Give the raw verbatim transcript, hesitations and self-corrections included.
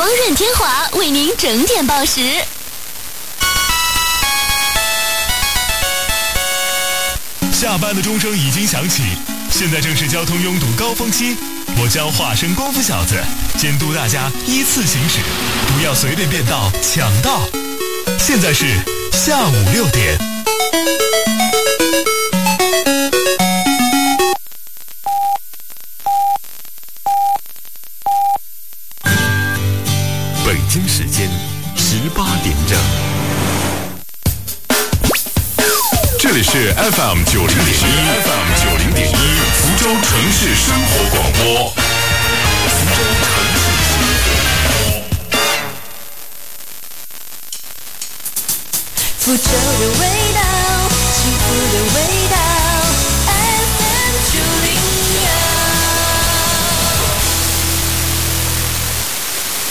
光润天华为您整点报时。 下班的钟声已经响起，现在正是交通拥堵高峰期，我将化身功夫小子，监督大家依次行驶，不要随便变道抢道。现在是下午六点。 北京时间十八点整，这里是 F M 九零点一 ，F M 九零点一，福州城市生活广播，福州城市生活广播， 福州的味道，幸福的味道 ，F M 九零。